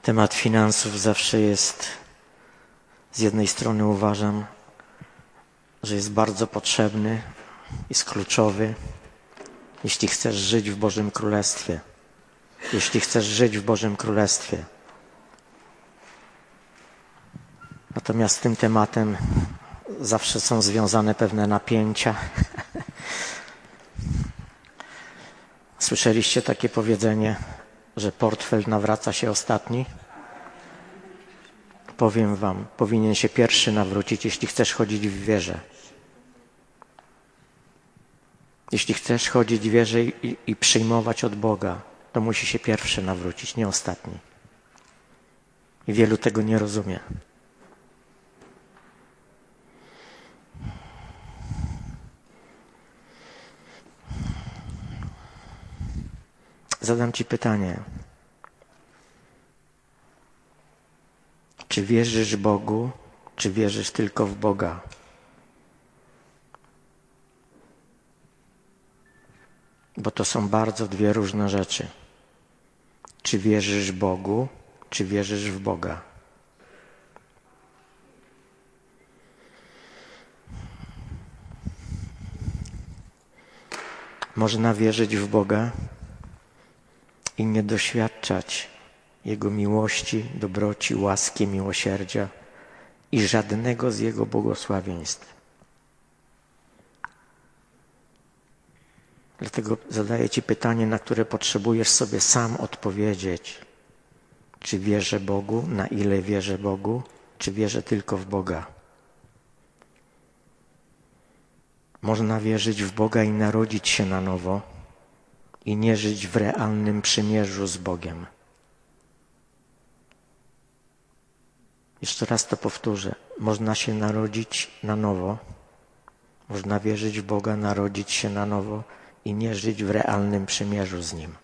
Temat finansów zawsze jest, z jednej strony uważam, że jest bardzo potrzebny, jest kluczowy, jeśli chcesz żyć w Bożym Królestwie. Jeśli chcesz żyć w Bożym Królestwie. Natomiast z tym tematem zawsze są związane pewne napięcia. Słyszeliście takie powiedzenie, że portfel nawraca się ostatni? Powiem wam, powinien się pierwszy nawrócić, jeśli chcesz chodzić w wierze. Jeśli chcesz chodzić w wierze i przyjmować od Boga, to musi się pierwszy nawrócić, nie ostatni. I wielu tego nie rozumie. Zadam ci pytanie. Czy wierzysz Bogu, czy wierzysz tylko w Boga? Bo to są bardzo dwie różne rzeczy. Czy wierzysz Bogu, czy wierzysz w Boga? Można wierzyć w Boga i nie doświadczać Jego miłości, dobroci, łaski, miłosierdzia i żadnego z Jego błogosławieństw. Dlatego zadaję ci pytanie, na które potrzebujesz sobie sam odpowiedzieć. Czy wierzę Bogu? Na ile wierzę Bogu? Czy wierzę tylko w Boga? Można wierzyć w Boga i narodzić się na nowo i nie żyć w realnym przymierzu z Bogiem. Jeszcze raz to powtórzę. Można się narodzić na nowo, można wierzyć w Boga, narodzić się na nowo i nie żyć w realnym przymierzu z Nim.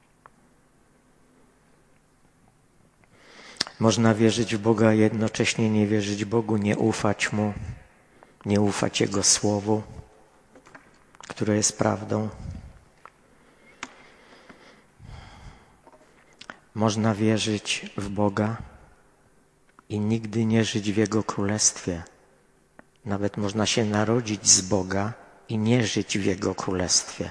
Można wierzyć w Boga, a jednocześnie nie wierzyć Bogu, nie ufać Mu, nie ufać Jego Słowu, które jest prawdą. Można wierzyć w Boga i nigdy nie żyć w Jego Królestwie. Nawet można się narodzić z Boga i nie żyć w Jego Królestwie.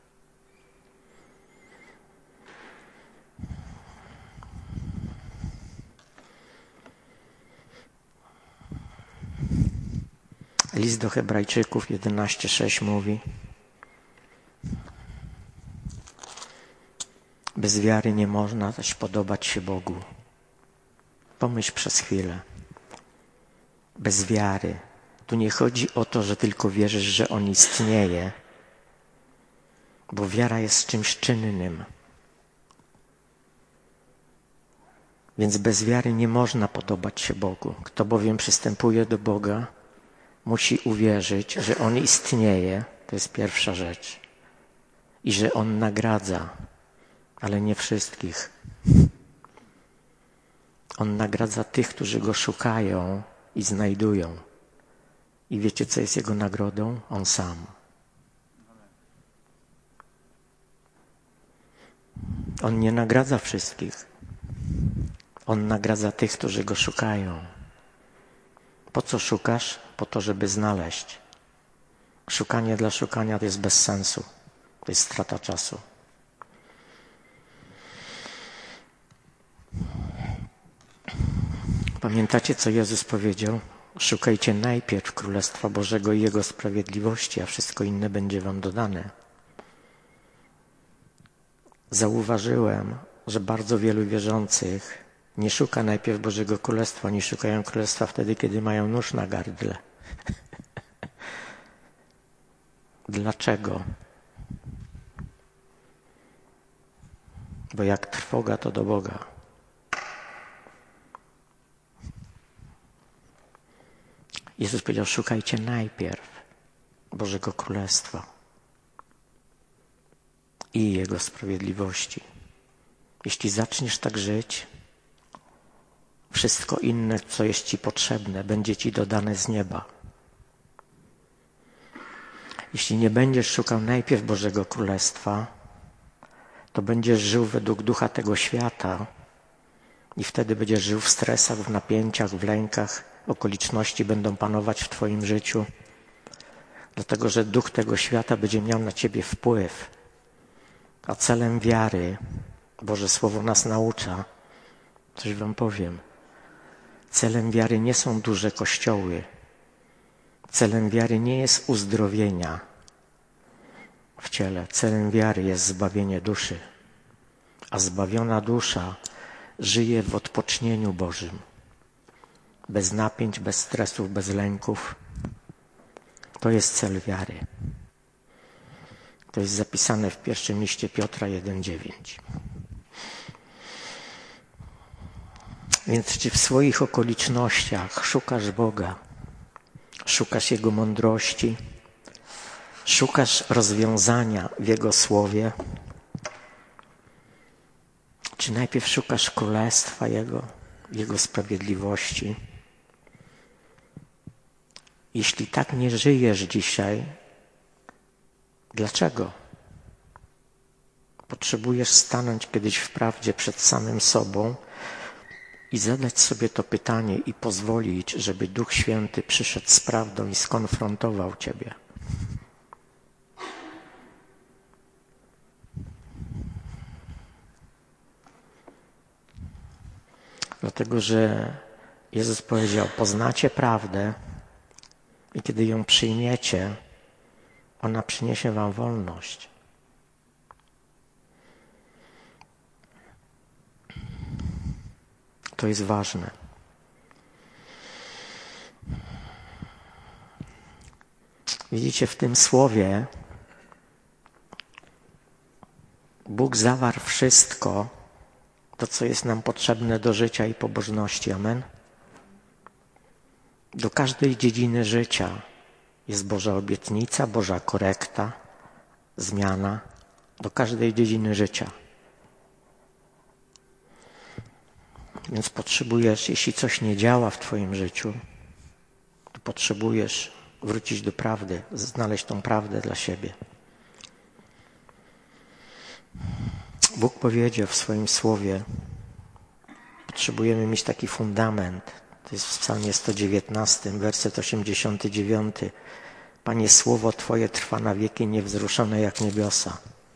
List do Hebrajczyków 11:6 mówi: bez wiary nie można też podobać się Bogu. Pomyśl przez chwilę. Bez wiary. Tu nie chodzi o to, że tylko wierzysz, że On istnieje, bo wiara jest czymś czynnym. Więc bez wiary nie można podobać się Bogu. Kto bowiem przystępuje do Boga, musi uwierzyć, że On istnieje, to jest pierwsza rzecz, i że On nagradza, ale nie wszystkich. On nagradza tych, którzy Go szukają i znajdują. I wiecie, co jest Jego nagrodą? On sam. On nie nagradza wszystkich. On nagradza tych, którzy Go szukają. Po co szukasz? Po to, żeby znaleźć. Szukanie dla szukania to jest bez sensu. To jest strata czasu. Pamiętacie, co Jezus powiedział? Szukajcie najpierw Królestwa Bożego i Jego sprawiedliwości, a wszystko inne będzie wam dodane. Zauważyłem, że bardzo wielu wierzących nie szuka najpierw Bożego Królestwa. Oni szukają Królestwa wtedy, kiedy mają nóż na gardle. Dlaczego? Bo jak trwoga, to do Boga. Jezus powiedział, szukajcie najpierw Bożego Królestwa i Jego sprawiedliwości. Jeśli zaczniesz tak żyć, wszystko inne, co jest ci potrzebne, będzie ci dodane z nieba. Jeśli nie będziesz szukał najpierw Bożego Królestwa, to będziesz żył według ducha tego świata I wtedy będziesz żył w stresach, w napięciach, w lękach. Okoliczności będą panować w twoim życiu. Dlatego, że duch tego świata będzie miał na ciebie wpływ. A celem wiary, Boże Słowo nas naucza, coś wam powiem, celem wiary nie są duże kościoły. Celem wiary nie jest uzdrowienia w ciele. Celem wiary jest zbawienie duszy. A zbawiona dusza żyje w odpocznieniu Bożym. Bez napięć, bez stresów, bez lęków. To jest cel wiary. To jest zapisane w pierwszym liście Piotra 1,9. Więc czy w swoich okolicznościach szukasz Boga, szukasz Jego mądrości, szukasz rozwiązania w Jego Słowie, czy najpierw szukasz królestwa Jego sprawiedliwości? Jeśli tak nie żyjesz dzisiaj, dlaczego? Potrzebujesz stanąć kiedyś w prawdzie przed samym sobą i zadać sobie to pytanie i pozwolić, żeby Duch Święty przyszedł z prawdą i skonfrontował ciebie. Dlatego, że Jezus powiedział, poznacie prawdę i kiedy ją przyjmiecie, ona przyniesie wam wolność. To jest ważne. Widzicie, w tym słowie Bóg zawarł wszystko, to co jest nam potrzebne do życia i pobożności. Amen? Do każdej dziedziny życia jest Boża obietnica, Boża korekta, zmiana. Do każdej dziedziny życia. Więc potrzebujesz, jeśli coś nie działa w twoim życiu, to potrzebujesz wrócić do prawdy, znaleźć tą prawdę dla siebie. Bóg powiedział w swoim słowie, potrzebujemy mieć taki fundament. To jest w Psalmie 119, werset 89. Panie, słowo Twoje trwa na wieki, niewzruszone jak niebiosa.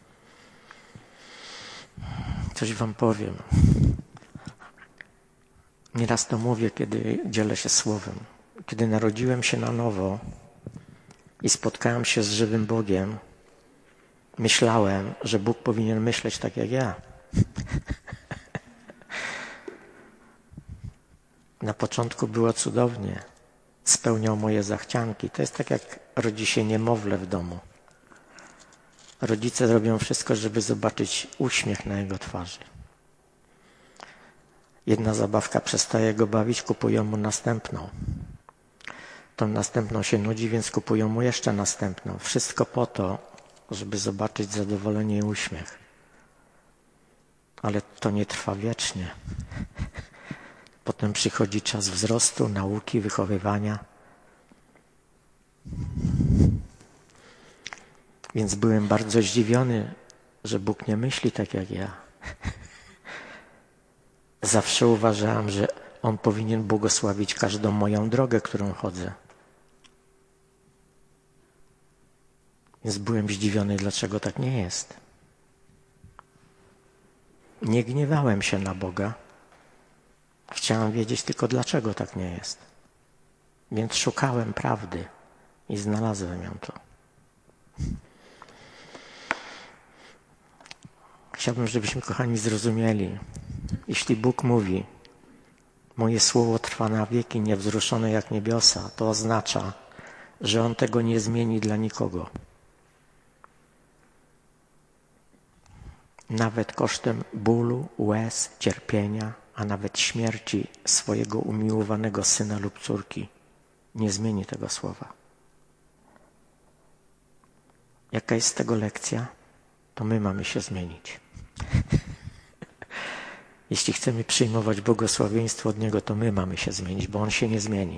Coś wam powiem. Nieraz to mówię, kiedy dzielę się słowem. Kiedy narodziłem się na nowo i spotkałem się z żywym Bogiem, myślałem, że Bóg powinien myśleć tak jak ja. Na początku było cudownie. Spełniał moje zachcianki. To jest tak, jak rodzi się niemowlę w domu. Rodzice robią wszystko, żeby zobaczyć uśmiech na jego twarzy. Jedna zabawka przestaje go bawić, kupują mu następną. Tą następną się nudzi, więc kupują mu jeszcze następną. Wszystko po to, żeby zobaczyć zadowolenie i uśmiech. Ale to nie trwa wiecznie. Potem przychodzi czas wzrostu, nauki, wychowywania. Więc byłem bardzo zdziwiony, że Bóg nie myśli tak jak ja. Zawsze uważałem, że On powinien błogosławić każdą moją drogę, którą chodzę. Więc byłem zdziwiony, dlaczego tak nie jest. Nie gniewałem się na Boga. Chciałem wiedzieć tylko, dlaczego tak nie jest. Więc szukałem prawdy i znalazłem ją tu. Chciałbym, żebyśmy, kochani, zrozumieli. Jeśli Bóg mówi, moje słowo trwa na wieki, niewzruszone jak niebiosa, to oznacza, że On tego nie zmieni dla nikogo. Nawet kosztem bólu, łez, cierpienia, a nawet śmierci swojego umiłowanego syna lub córki nie zmieni tego słowa. Jaka jest z tego lekcja? To my mamy się zmienić. Jeśli chcemy przyjmować błogosławieństwo od Niego, to my mamy się zmienić, bo On się nie zmieni.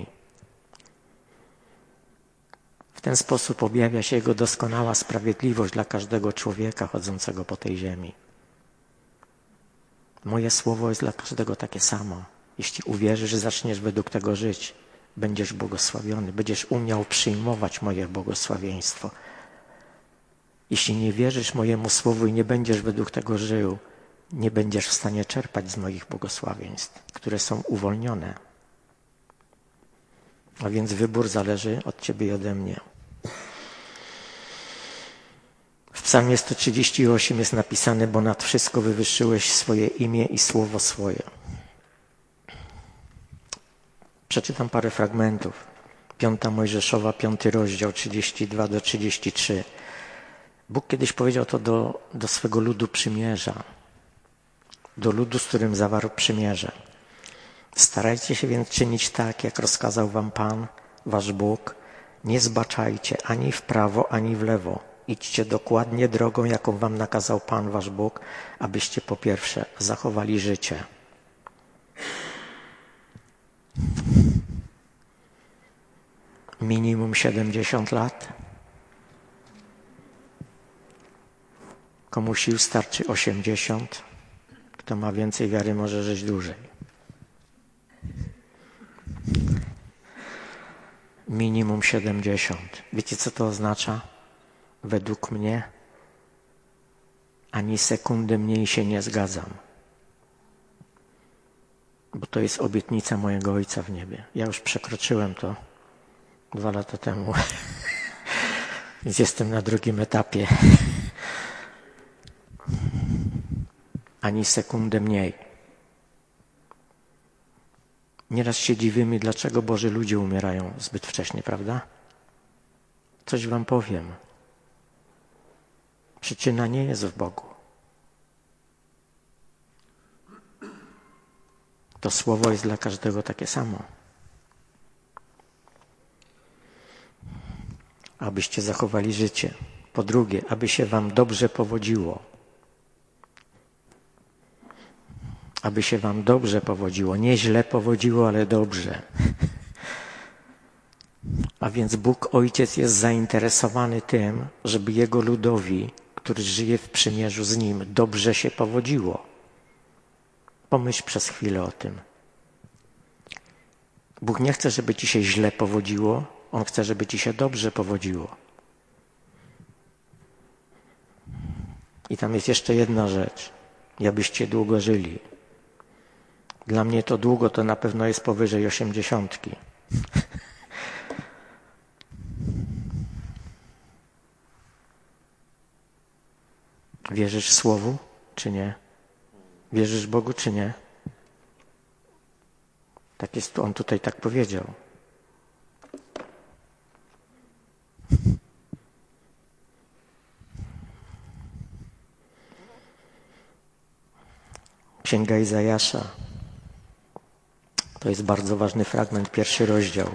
W ten sposób objawia się Jego doskonała sprawiedliwość dla każdego człowieka chodzącego po tej ziemi. Moje słowo jest dla każdego takie samo. Jeśli uwierzysz, że zaczniesz według tego żyć, będziesz błogosławiony, będziesz umiał przyjmować moje błogosławieństwo. Jeśli nie wierzysz mojemu słowu i nie będziesz według tego żył, nie będziesz w stanie czerpać z moich błogosławieństw, które są uwolnione. A więc wybór zależy od ciebie i ode mnie. W Psalmie 138 jest napisane, bo nad wszystko wywyższyłeś swoje imię i słowo swoje. Przeczytam parę fragmentów. 5 Mojżeszowa, 5 rozdział, 32-33. Bóg kiedyś powiedział to do swego ludu przymierza. Do ludu, z którym zawarł przymierze. Starajcie się więc czynić tak, jak rozkazał wam Pan, wasz Bóg. Nie zbaczajcie ani w prawo, ani w lewo. Idźcie dokładnie drogą, jaką wam nakazał Pan, wasz Bóg, abyście po pierwsze zachowali życie. Minimum 70 lat. Komu sił starczy 80. Kto ma więcej wiary, może żyć dłużej. Minimum 70. Wiecie, co to oznacza? Według mnie ani sekundy mniej się nie zgadzam. Bo to jest obietnica mojego Ojca w niebie. Ja już przekroczyłem to 2 lata temu. Więc jestem na drugim etapie. Ani sekundę mniej. Nieraz się dziwimy, dlaczego Boży ludzie umierają zbyt wcześnie, prawda? Coś wam powiem. Przyczyna nie jest w Bogu. To słowo jest dla każdego takie samo. Abyście zachowali życie. Po drugie, aby się wam dobrze powodziło. Aby się wam dobrze powodziło. Nie źle powodziło, ale dobrze. A więc Bóg Ojciec jest zainteresowany tym, żeby Jego ludowi, który żyje w przymierzu z Nim, dobrze się powodziło. Pomyśl przez chwilę o tym. Bóg nie chce, żeby ci się źle powodziło, On chce, żeby ci się dobrze powodziło. I tam jest jeszcze jedna rzecz. Abyście długo żyli. Dla mnie to długo to na pewno jest powyżej 80. Wierzysz Słowu, czy nie? Wierzysz Bogu, czy nie? Tak jest, On tutaj tak powiedział. Księga Izajasza. To jest bardzo ważny fragment, 1 rozdział.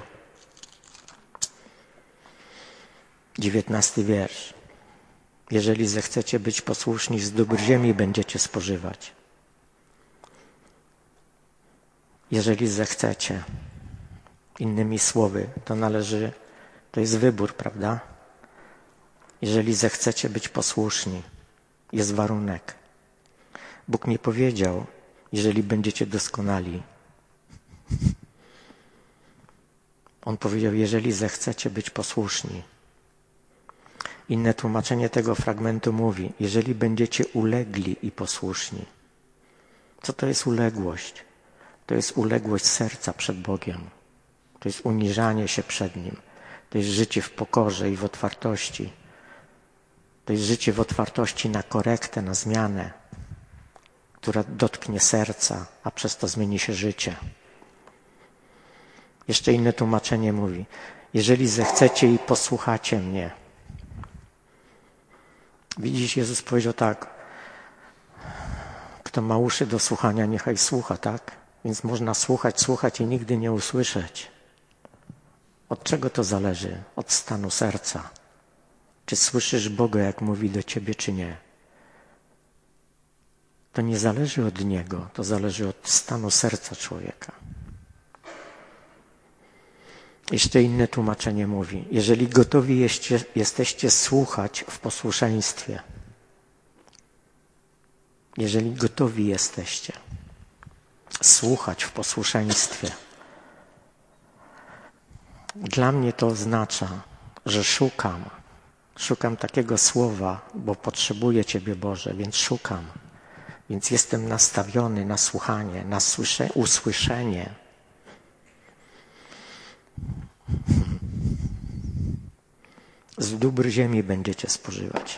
19 wiersz. Jeżeli zechcecie być posłuszni, z dóbr ziemi będziecie spożywać. Jeżeli zechcecie. Innymi słowy, to jest wybór, prawda? Jeżeli zechcecie być posłuszni, jest warunek. Bóg mi powiedział, jeżeli będziecie doskonali. On powiedział, jeżeli zechcecie być posłuszni. Inne tłumaczenie tego fragmentu mówi, jeżeli będziecie ulegli i posłuszni. Co to jest uległość? To jest uległość serca przed Bogiem. To jest uniżanie się przed Nim. To jest życie w pokorze i w otwartości. To jest życie w otwartości na korektę, na zmianę, która dotknie serca, a przez to zmieni się życie. Jeszcze inne tłumaczenie mówi, jeżeli zechcecie i posłuchacie mnie. Widzisz, Jezus powiedział tak, kto ma uszy do słuchania, niechaj słucha, tak? Więc można słuchać i nigdy nie usłyszeć. Od czego to zależy? Od stanu serca. Czy słyszysz Boga, jak mówi do ciebie, czy nie? To nie zależy od Niego, to zależy od stanu serca człowieka. Jeszcze inne tłumaczenie mówi, jeżeli gotowi jesteście słuchać w posłuszeństwie, jeżeli gotowi jesteście słuchać w posłuszeństwie. Dla mnie to oznacza, że szukam takiego słowa, bo potrzebuję Ciebie, Boże, więc szukam. Więc jestem nastawiony na słuchanie, na usłyszenie. Z dóbr ziemi będziecie spożywać.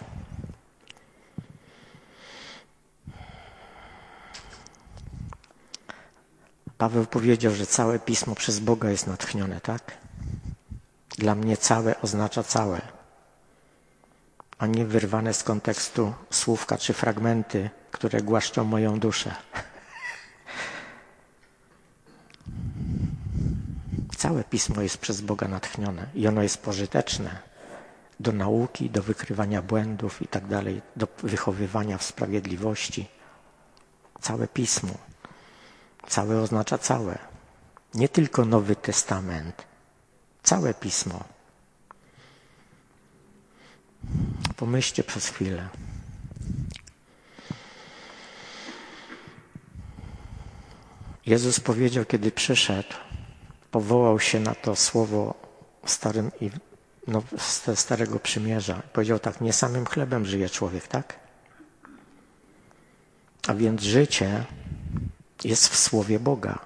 Paweł powiedział, że całe Pismo przez Boga jest natchnione, tak? Dla mnie całe oznacza całe, a nie wyrwane z kontekstu słówka czy fragmenty, które głaszczą moją duszę. Całe Pismo jest przez Boga natchnione i ono jest pożyteczne do nauki, do wykrywania błędów i tak dalej, do wychowywania w sprawiedliwości. Całe Pismo. Całe oznacza całe. Nie tylko Nowy Testament. Całe Pismo. Pomyślcie przez chwilę. Jezus powiedział, kiedy przyszedł, powołał się na to słowo Starego Przymierza. Powiedział tak, nie samym chlebem żyje człowiek, tak? A więc życie jest w Słowie Boga.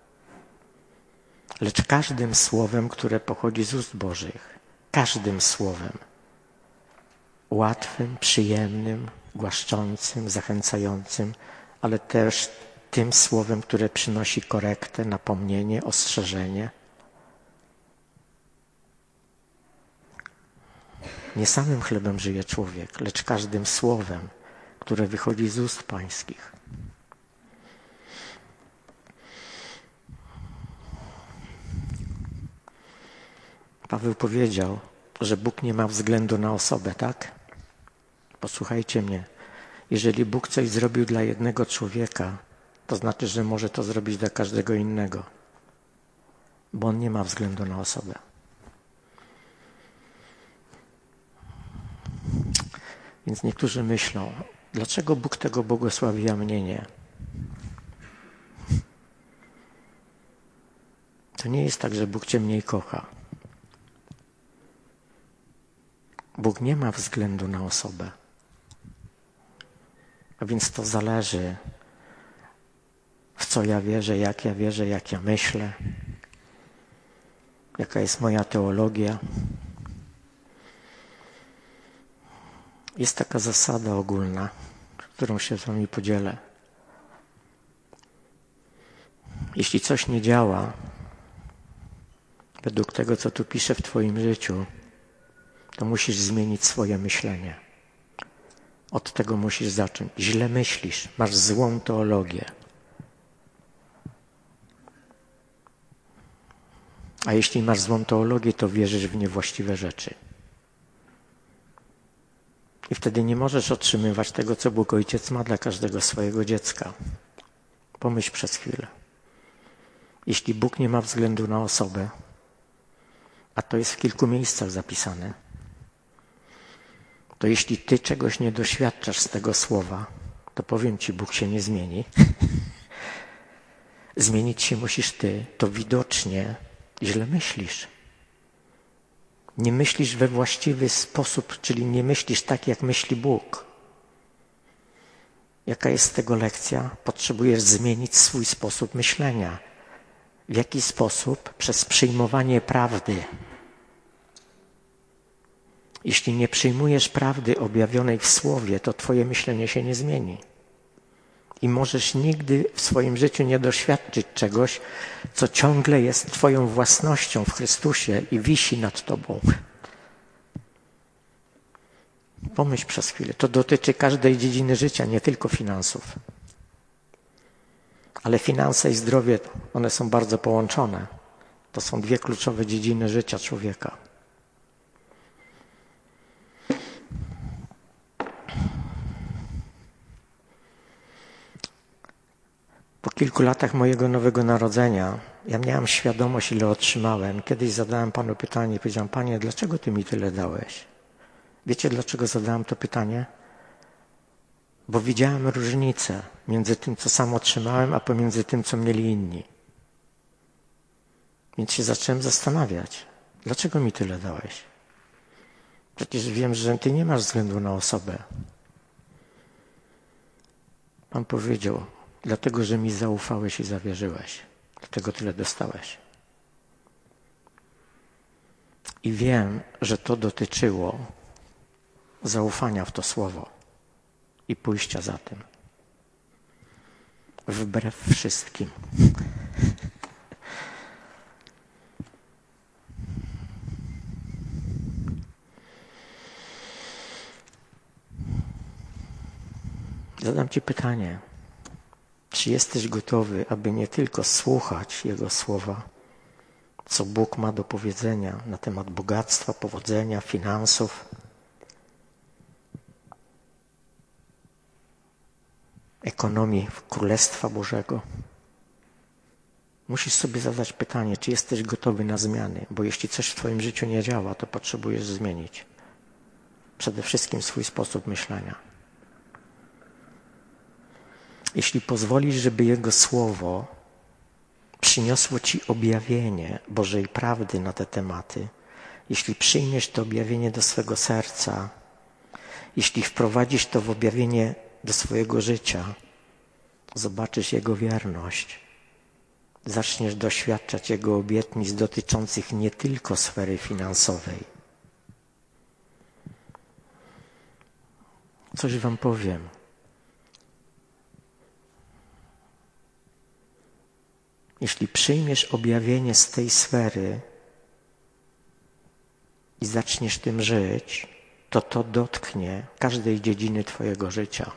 Lecz każdym słowem, które pochodzi z ust Bożych, każdym słowem, łatwym, przyjemnym, głaszczącym, zachęcającym, ale też tym słowem, które przynosi korektę, napomnienie, ostrzeżenie. Nie samym chlebem żyje człowiek, lecz każdym słowem, które wychodzi z ust Pańskich. Paweł powiedział, że Bóg nie ma względu na osobę, tak? Posłuchajcie mnie. Jeżeli Bóg coś zrobił dla jednego człowieka, to znaczy, że może to zrobić dla każdego innego. Bo On nie ma względu na osobę. Więc niektórzy myślą, dlaczego Bóg tego błogosławi, a mnie nie? To nie jest tak, że Bóg Cię mniej kocha. Bóg nie ma względu na osobę. A więc to zależy, w co ja wierzę, jak ja myślę, jaka jest moja teologia. Jest taka zasada ogólna, którą się z Wami podzielę. Jeśli coś nie działa według tego, co tu pisze w Twoim życiu, to musisz zmienić swoje myślenie. Od tego musisz zacząć. Źle myślisz, masz złą teologię. A jeśli masz złą teologię, to wierzysz w niewłaściwe rzeczy. I wtedy nie możesz otrzymywać tego, co Bóg Ojciec ma dla każdego swojego dziecka. Pomyśl przez chwilę. Jeśli Bóg nie ma względu na osobę, a to jest w kilku miejscach zapisane, to jeśli Ty czegoś nie doświadczasz z tego słowa, to powiem Ci, Bóg się nie zmieni. Zmienić się musisz Ty. To widocznie źle myślisz. Nie myślisz we właściwy sposób, czyli nie myślisz tak, jak myśli Bóg. Jaka jest z tego lekcja? Potrzebujesz zmienić swój sposób myślenia. W jaki sposób? Przez przyjmowanie prawdy. Jeśli nie przyjmujesz prawdy objawionej w Słowie, to Twoje myślenie się nie zmieni. I możesz nigdy w swoim życiu nie doświadczyć czegoś, co ciągle jest Twoją własnością w Chrystusie i wisi nad Tobą. Pomyśl przez chwilę. To dotyczy każdej dziedziny życia, nie tylko finansów. Ale finanse i zdrowie, one są bardzo połączone. To są dwie kluczowe dziedziny życia człowieka. Po kilku latach mojego nowego narodzenia ja miałem świadomość, ile otrzymałem. Kiedyś zadałem Panu pytanie i powiedziałem: Panie, dlaczego Ty mi tyle dałeś? Wiecie, dlaczego zadałem to pytanie? Bo widziałem różnicę między tym, co sam otrzymałem, a pomiędzy tym, co mieli inni. Więc się zacząłem zastanawiać, dlaczego mi tyle dałeś? Przecież wiem, że ty nie masz względu na osobę. Pan powiedział, dlatego, że mi zaufałeś i zawierzyłeś. Dlatego tyle dostałeś. I wiem, że to dotyczyło zaufania w to słowo i pójścia za tym. Wbrew wszystkim. Zadam ci pytanie. Czy jesteś gotowy, aby nie tylko słuchać Jego słowa, co Bóg ma do powiedzenia na temat bogactwa, powodzenia, finansów, ekonomii Królestwa Bożego? Musisz sobie zadać pytanie, czy jesteś gotowy na zmiany, bo jeśli coś w twoim życiu nie działa, to potrzebujesz zmienić. Przede wszystkim swój sposób myślenia. Jeśli pozwolisz, żeby Jego Słowo przyniosło ci objawienie Bożej prawdy na te tematy, jeśli przyjmiesz to objawienie do swego serca, jeśli wprowadzisz to w objawienie do swojego życia, zobaczysz Jego wierność, zaczniesz doświadczać Jego obietnic dotyczących nie tylko sfery finansowej. Coś wam powiem. Jeśli przyjmiesz objawienie z tej sfery i zaczniesz tym żyć, to dotknie każdej dziedziny twojego życia.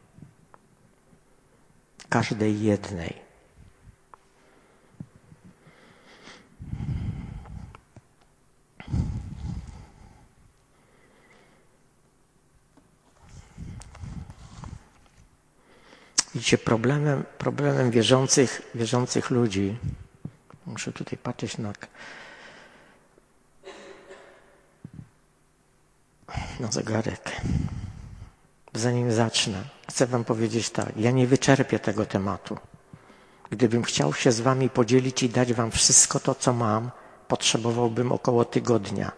Każdej jednej. Widzicie, problemem wierzących ludzi, muszę tutaj patrzeć na zegarek. Zanim zacznę, chcę wam powiedzieć tak, ja nie wyczerpię tego tematu. Gdybym chciał się z wami podzielić i dać wam wszystko to, co mam, potrzebowałbym około tygodnia.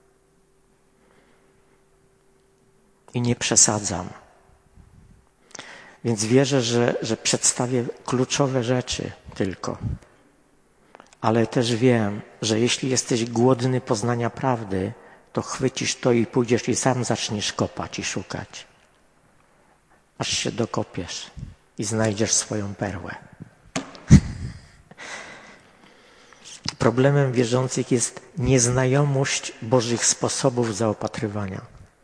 I nie przesadzam. Więc wierzę, że przedstawię kluczowe rzeczy tylko. Ale też wiem, że jeśli jesteś głodny poznania prawdy, to chwycisz to i pójdziesz i sam zaczniesz kopać i szukać. Aż się dokopiesz i znajdziesz swoją perłę. Problemem wierzących jest nieznajomość Bożych sposobów zaopatrywania.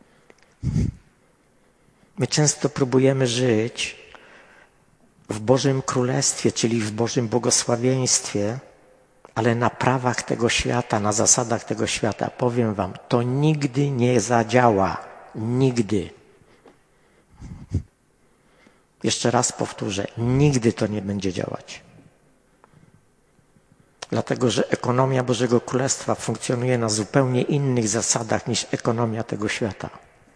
My często próbujemy żyć w Bożym Królestwie, czyli w Bożym błogosławieństwie, ale na prawach tego świata, na zasadach tego świata. Powiem wam, to nigdy nie zadziała. Nigdy. Jeszcze raz powtórzę, nigdy to nie będzie działać. Dlatego, że ekonomia Bożego Królestwa funkcjonuje na zupełnie innych zasadach niż ekonomia tego świata.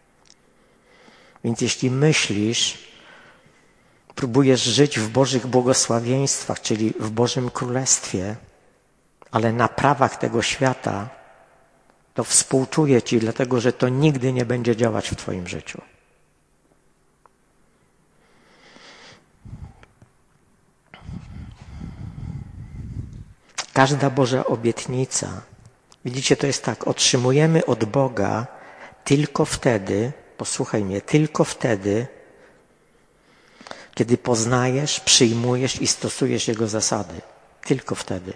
Więc jeśli myślisz, próbujesz żyć w Bożych błogosławieństwach, czyli w Bożym Królestwie, ale na prawach tego świata, to współczuję ci, dlatego że to nigdy nie będzie działać w twoim życiu. Każda Boża obietnica, widzicie, to jest tak, otrzymujemy od Boga tylko wtedy, posłuchaj mnie, tylko wtedy, kiedy poznajesz, przyjmujesz i stosujesz Jego zasady. Tylko wtedy.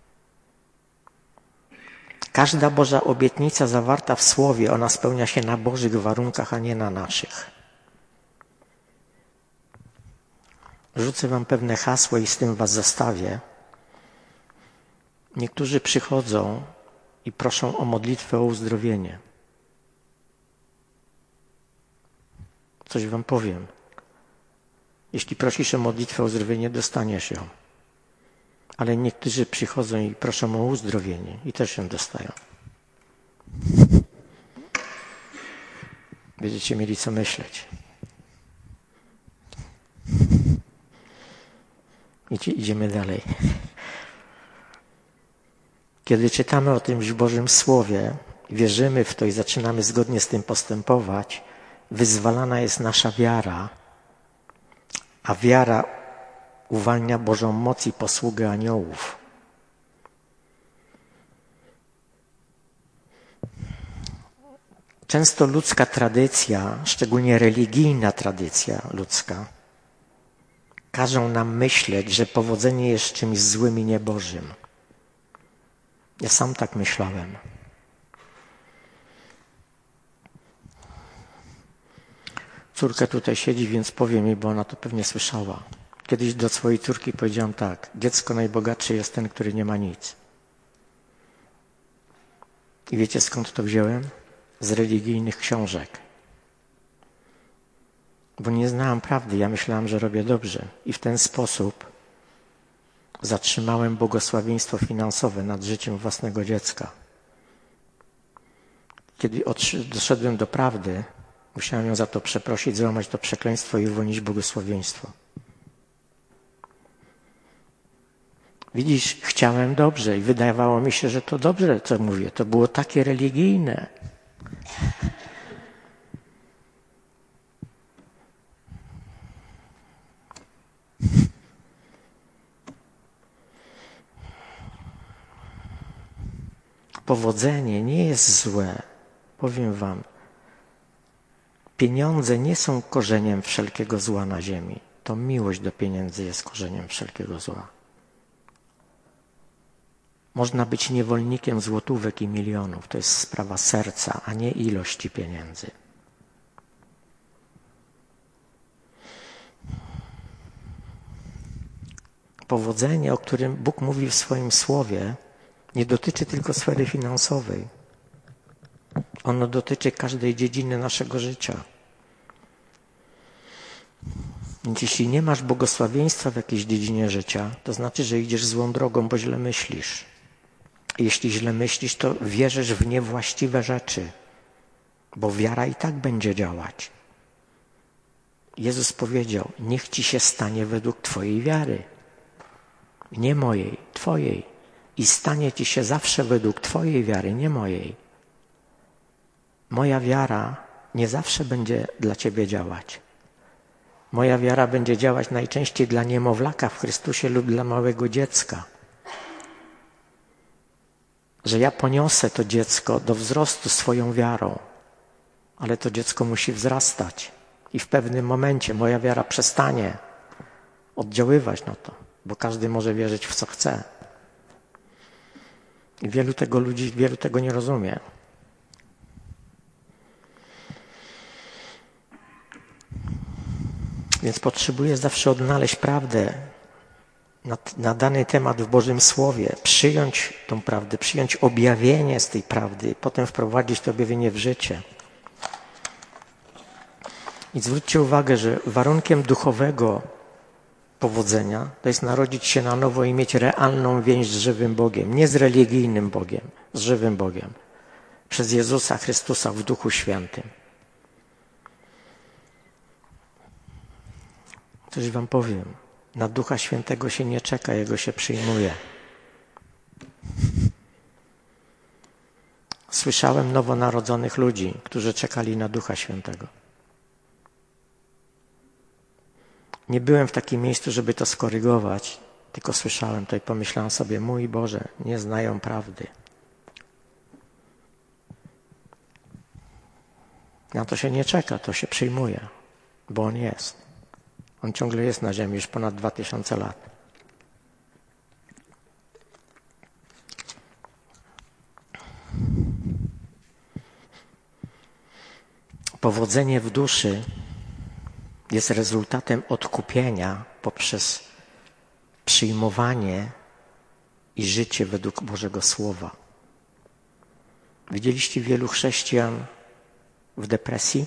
Każda Boża obietnica zawarta w Słowie, ona spełnia się na Bożych warunkach, a nie na naszych. Rzucę wam pewne hasło i z tym was zostawię. Niektórzy przychodzą i proszą o modlitwę o uzdrowienie. Coś wam powiem. Jeśli prosisz o modlitwę o uzdrowienie, dostaniesz ją. Ale niektórzy przychodzą i proszą o uzdrowienie i też ją dostają. Będziecie mieli co myśleć. Idziemy dalej. Kiedy czytamy o tym w Bożym Słowie, wierzymy w to i zaczynamy zgodnie z tym postępować, wyzwalana jest nasza wiara, a wiara uwalnia Bożą moc i posługę aniołów. Często ludzka tradycja, szczególnie religijna tradycja ludzka, każą nam myśleć, że powodzenie jest czymś złym i niebożym. Ja sam tak myślałem. Córka tutaj siedzi, więc powiem jej, bo ona to pewnie słyszała. Kiedyś do swojej córki powiedziałem tak: dziecko, najbogatszy jest ten, który nie ma nic. I wiecie, skąd to wziąłem? Z religijnych książek. Bo nie znałem prawdy, ja myślałem, że robię dobrze. I w ten sposób zatrzymałem błogosławieństwo finansowe nad życiem własnego dziecka. Kiedy doszedłem do prawdy, musiałem ją za to przeprosić, złamać to przekleństwo i uwolnić błogosławieństwo. Widzisz, chciałem dobrze i wydawało mi się, że to dobrze, co mówię. To było takie religijne. Powodzenie nie jest złe. Powiem wam, pieniądze nie są korzeniem wszelkiego zła na ziemi. To miłość do pieniędzy jest korzeniem wszelkiego zła. Można być niewolnikiem złotówek i milionów. To jest sprawa serca, a nie ilości pieniędzy. Powodzenie, o którym Bóg mówi w swoim słowie, nie dotyczy tylko sfery finansowej. Ono dotyczy każdej dziedziny naszego życia. Więc jeśli nie masz błogosławieństwa w jakiejś dziedzinie życia, to znaczy, że idziesz złą drogą, bo źle myślisz. Jeśli źle myślisz, to wierzysz w niewłaściwe rzeczy, bo wiara i tak będzie działać. Jezus powiedział: niech ci się stanie według twojej wiary. Nie mojej, twojej. I stanie ci się zawsze według twojej wiary, nie mojej. Moja wiara nie zawsze będzie dla ciebie działać. Moja wiara będzie działać najczęściej dla niemowlaka w Chrystusie lub dla małego dziecka. Że ja poniosę to dziecko do wzrostu swoją wiarą, ale to dziecko musi wzrastać i w pewnym momencie moja wiara przestanie oddziaływać na to, bo każdy może wierzyć w co chce. I wielu tego nie rozumie. Więc potrzebuję zawsze odnaleźć prawdę na dany temat w Bożym Słowie, przyjąć tą prawdę, przyjąć objawienie z tej prawdy i potem wprowadzić to objawienie w życie. I zwróćcie uwagę, że warunkiem duchowego powodzenia to jest narodzić się na nowo i mieć realną więź z żywym Bogiem, nie z religijnym Bogiem, z żywym Bogiem, przez Jezusa Chrystusa w Duchu Świętym. Coś wam powiem. Na Ducha Świętego się nie czeka, Jego się przyjmuje. Słyszałem nowonarodzonych ludzi, którzy czekali na Ducha Świętego. Nie byłem w takim miejscu, żeby to skorygować, tylko słyszałem to i pomyślałem sobie: mój Boże, nie znają prawdy. Na to się nie czeka, to się przyjmuje, bo On jest. On ciągle jest na ziemi już ponad 2000 lat. Powodzenie w duszy jest rezultatem odkupienia poprzez przyjmowanie i życie według Bożego Słowa. Widzieliście wielu chrześcijan w depresji?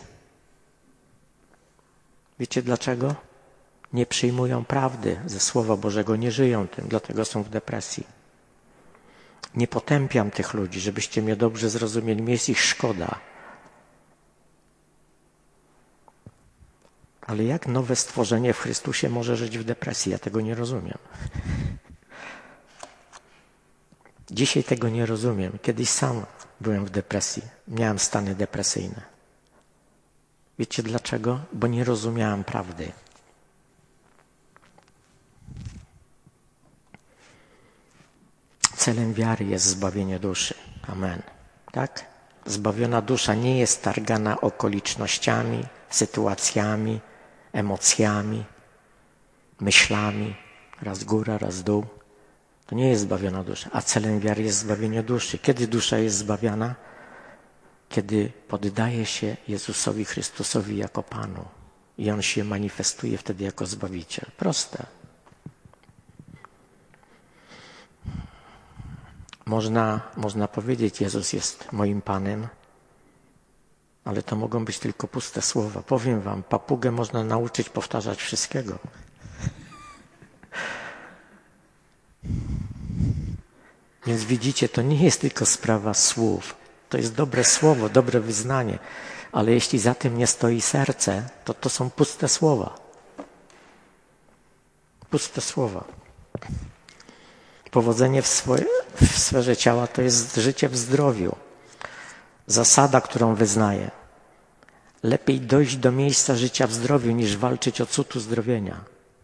Wiecie dlaczego? Nie przyjmują prawdy ze Słowa Bożego, nie żyją tym, dlatego są w depresji. Nie potępiam tych ludzi, żebyście mnie dobrze zrozumieli, mi jest ich szkoda. Ale jak nowe stworzenie w Chrystusie może żyć w depresji? Ja tego nie rozumiem. Dzisiaj tego nie rozumiem. Kiedyś sam byłem w depresji. Miałem stany depresyjne. Wiecie dlaczego? Bo nie rozumiałem prawdy. Celem wiary jest zbawienie duszy. Amen. Tak? Zbawiona dusza nie jest targana okolicznościami, sytuacjami, emocjami, myślami. Raz góra, raz dół. To nie jest zbawiona dusza. A celem wiary jest zbawienie duszy. Kiedy dusza jest zbawiana? Kiedy poddaje się Jezusowi Chrystusowi jako Panu. I On się manifestuje wtedy jako Zbawiciel. Proste. Można powiedzieć, Jezus jest moim Panem, ale to mogą być tylko puste słowa. Powiem wam, papugę można nauczyć powtarzać wszystkiego. Więc widzicie, to nie jest tylko sprawa słów. To jest dobre słowo, dobre wyznanie, ale jeśli za tym nie stoi serce, to są puste słowa. Puste słowa. Powodzenie w sferze ciała to jest życie w zdrowiu. Zasada, którą wyznaję. Lepiej dojść do miejsca życia w zdrowiu, niż walczyć o cud uzdrowienia.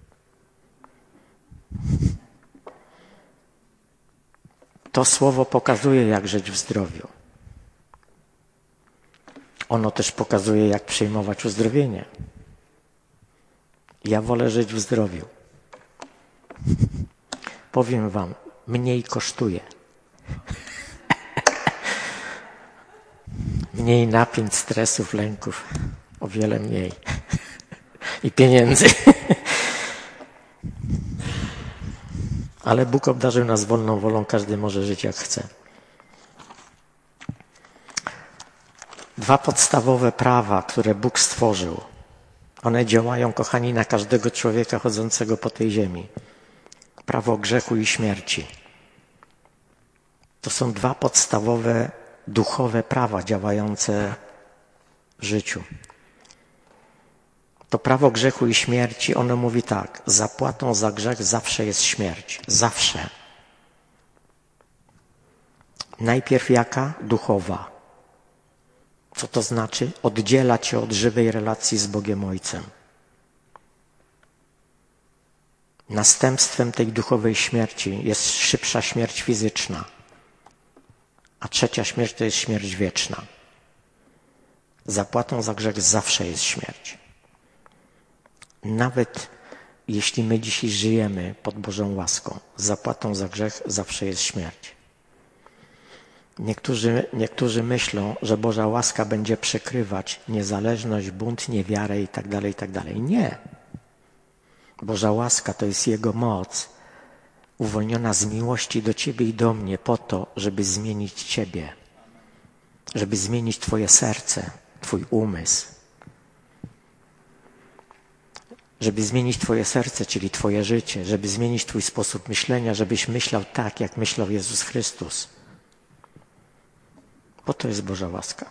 To słowo pokazuje, jak żyć w zdrowiu. Ono też pokazuje, jak przyjmować uzdrowienie. Ja wolę żyć w zdrowiu. Powiem wam, mniej kosztuje. Mniej napięć, stresów, lęków. O wiele mniej. I pieniędzy. Ale Bóg obdarzył nas wolną wolą, każdy może żyć jak chce. 2 podstawowe prawa, które Bóg stworzył. One działają, kochani, na każdego człowieka chodzącego po tej ziemi. Prawo grzechu i śmierci. To są 2 podstawowe duchowe prawa działające w życiu. To prawo grzechu i śmierci, ono mówi tak: zapłatą za grzech zawsze jest śmierć. Zawsze. Najpierw jaka? Duchowa. Co to znaczy? Oddziela cię od żywej relacji z Bogiem Ojcem. Następstwem tej duchowej śmierci jest szybsza śmierć fizyczna. A trzecia śmierć to jest śmierć wieczna. Zapłatą za grzech zawsze jest śmierć. Nawet jeśli my dzisiaj żyjemy pod Bożą łaską, zapłatą za grzech zawsze jest śmierć. Niektórzy myślą, że Boża łaska będzie przykrywać niezależność, bunt, niewiarę itd., itd. Nie. Boża łaska to jest Jego moc uwolniona z miłości do ciebie i do mnie po to, żeby zmienić ciebie. Żeby zmienić twoje serce, twój umysł. Żeby zmienić twoje serce, czyli twoje życie. Żeby zmienić twój sposób myślenia, żebyś myślał tak, jak myślał Jezus Chrystus. Po to jest Boża łaska.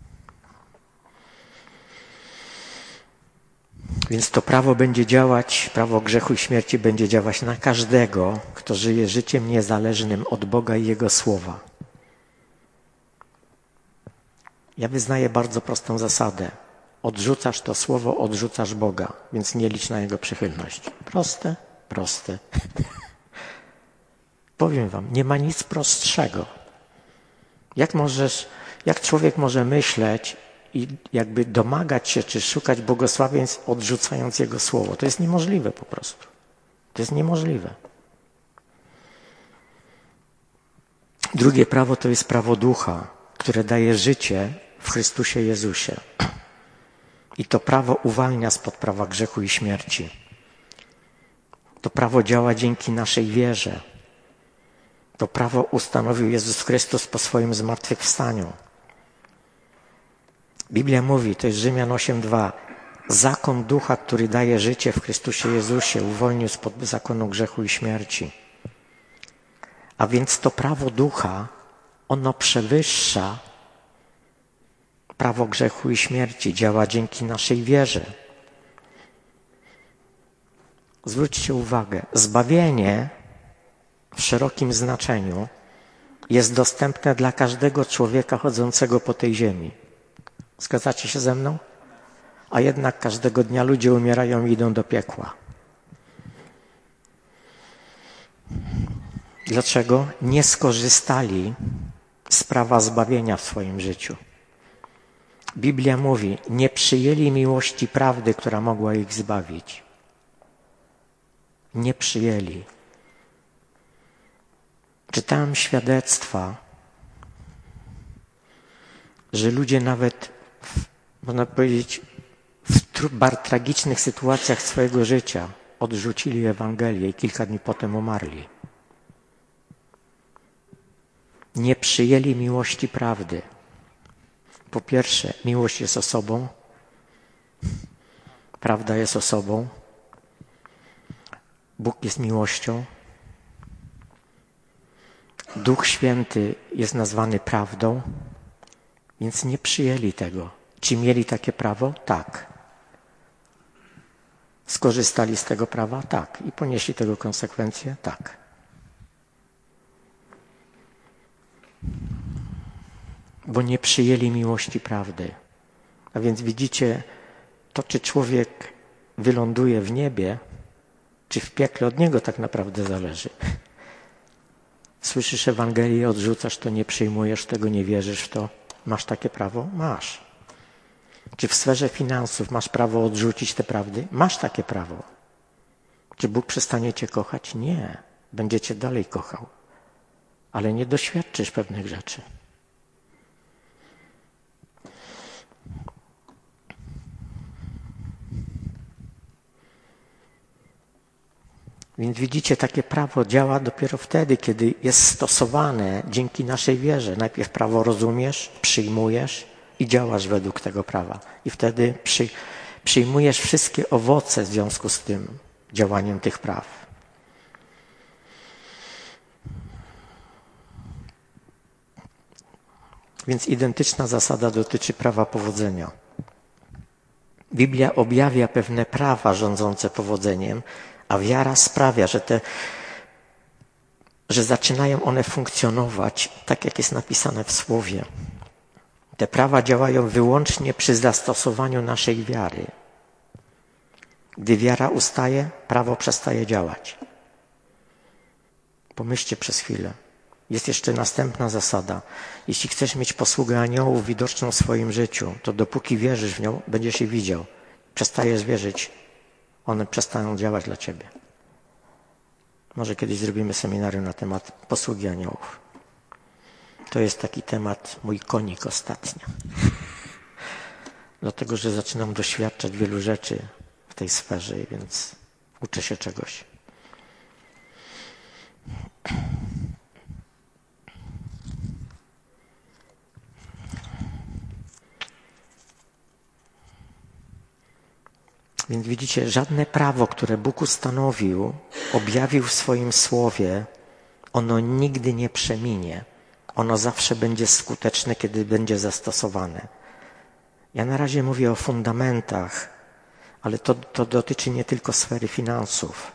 Więc to prawo będzie działać, prawo grzechu i śmierci będzie działać na każdego, kto żyje życiem niezależnym od Boga i Jego Słowa. Ja wyznaję bardzo prostą zasadę. Odrzucasz to słowo, odrzucasz Boga, więc nie licz na Jego przychylność. Proste, proste. Powiem wam, nie ma nic prostszego. Jak człowiek może myśleć i jakby domagać się, czy szukać błogosławieństw, odrzucając Jego słowo? To jest niemożliwe po prostu. To jest niemożliwe. Drugie prawo to jest prawo ducha, które daje życie w Chrystusie Jezusie. I to prawo uwalnia spod prawa grzechu i śmierci. To prawo działa dzięki naszej wierze. To prawo ustanowił Jezus Chrystus po swoim zmartwychwstaniu. Biblia mówi, to jest Rzymian 8:2, zakon ducha, który daje życie w Chrystusie Jezusie, uwolnił spod zakonu grzechu i śmierci. A więc to prawo ducha, ono przewyższa prawo grzechu i śmierci, działa dzięki naszej wierze. Zwróćcie uwagę, zbawienie w szerokim znaczeniu jest dostępne dla każdego człowieka chodzącego po tej ziemi. Zgadzacie się ze mną? A jednak każdego dnia ludzie umierają i idą do piekła. Dlaczego? Nie skorzystali z prawa zbawienia w swoim życiu. Biblia mówi, nie przyjęli miłości prawdy, która mogła ich zbawić. Nie przyjęli. Czytałem świadectwa, że ludzie nawet, można powiedzieć, w tragicznych sytuacjach swojego życia odrzucili Ewangelię i kilka dni potem umarli. Nie przyjęli miłości prawdy. Po pierwsze, miłość jest osobą, prawda jest osobą, Bóg jest miłością, Duch Święty jest nazwany prawdą, więc nie przyjęli tego. Czy mieli takie prawo? Tak. Skorzystali z tego prawa? Tak. I ponieśli tego konsekwencje? Tak. Bo nie przyjęli miłości prawdy. A więc widzicie, to czy człowiek wyląduje w niebie, czy w piekle, od niego tak naprawdę zależy. Słyszysz Ewangelię, odrzucasz to, nie przyjmujesz tego, nie wierzysz w to. Masz takie prawo? Masz. Czy w sferze finansów masz prawo odrzucić te prawdy? Masz takie prawo. Czy Bóg przestanie cię kochać? Nie. Będzie cię dalej kochał. Ale nie doświadczysz pewnych rzeczy. Więc widzicie, takie prawo działa dopiero wtedy, kiedy jest stosowane dzięki naszej wierze. Najpierw prawo rozumiesz, przyjmujesz i działasz według tego prawa. I wtedy przyjmujesz wszystkie owoce w związku z tym działaniem tych praw. Więc identyczna zasada dotyczy prawa powodzenia. Biblia objawia pewne prawa rządzące powodzeniem, a wiara sprawia, że zaczynają one funkcjonować tak, jak jest napisane w Słowie. Te prawa działają wyłącznie przy zastosowaniu naszej wiary. Gdy wiara ustaje, prawo przestaje działać. Pomyślcie przez chwilę. Jest jeszcze następna zasada. Jeśli chcesz mieć posługę aniołów widoczną w swoim życiu, to dopóki wierzysz w nią, będziesz je widział. Przestajesz wierzyć, one przestaną działać dla ciebie. Może kiedyś zrobimy seminarium na temat posługi aniołów. To jest taki temat, mój konik ostatnio. Dlatego, że zaczynam doświadczać wielu rzeczy w tej sferze, więc uczę się czegoś. Więc widzicie, żadne prawo, które Bóg ustanowił, objawił w swoim Słowie, ono nigdy nie przeminie. Ono zawsze będzie skuteczne, kiedy będzie zastosowane. Ja na razie mówię o fundamentach, ale to dotyczy nie tylko sfery finansów.